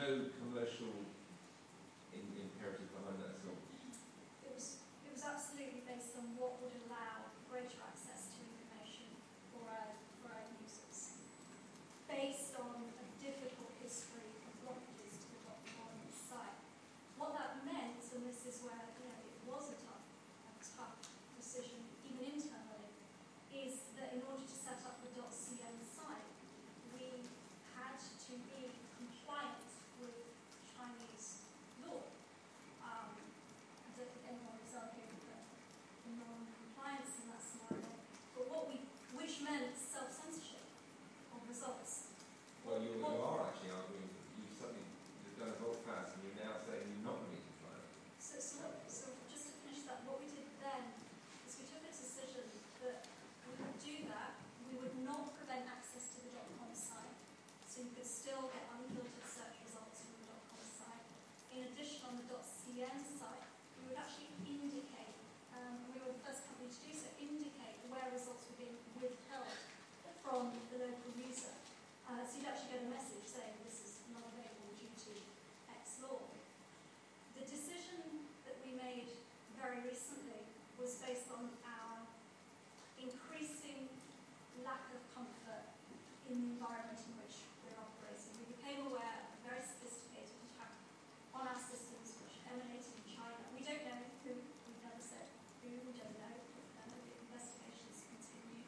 no commercial imperative behind that at all? It was absolutely based on what would allow greater access to information for our users, based on a difficult history of blockages to the .com site. What that meant, and this is where it was a tough decision, even internally, is that in order to set up the .cn site, we had to be compliant with Chinese law. I don't think anyone was arguing the non-compliance in that scenario, but which meant self-censorship of results. Well, you are actually arguing that you've done a vote fast and you're now saying you're not going to be compliant. So just to finish that, what we did then is we took a decision that we would do that. We would not prevent access to the .com site, so you could still get unfiltered search results from the .com site. In addition, on the .cn site, we would actually indicate, and we were the first company to do so, indicate where results were being withheld from the local user. So you'd actually get a message saying this is not available due to X law. The decision that we made very recently was based on our increasing lack of comfort in the environment in which we're operating. We became aware of a very sophisticated attack on our systems which emanated from China. We don't know who, we've never said who, we don't know. The investigations continue.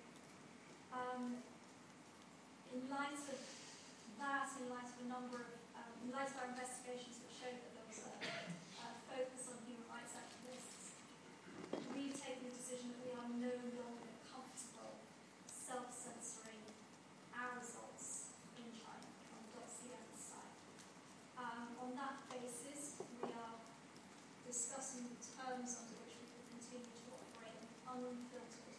In light of that, in light of a number of, in light of our investigations which showed that there was a focus on human rights activists, we've taken the decision that we are no longer comfortable self-censoring our results in China on the .cn site. On that basis, we are discussing the terms under which we will continue to operate an unfiltered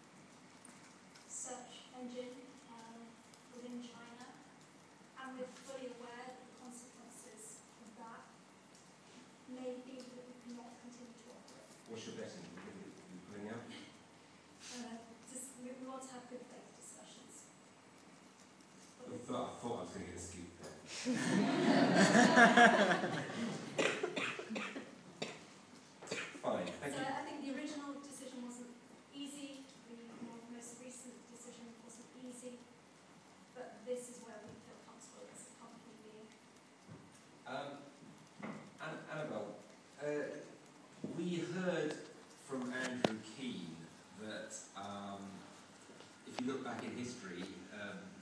search engine within China, and we're fully aware that the consequences of that may be that we cannot continue to operate. What's your betting? You're putting out? We want to have good faith discussions. I thought I was going to get a scoop there. Fine, thank you. I think the original decision wasn't easy, the most recent decision wasn't easy, but this is where we feel comfortable as a company being. Annabelle, we heard from Andrew Keane that if you look back in history,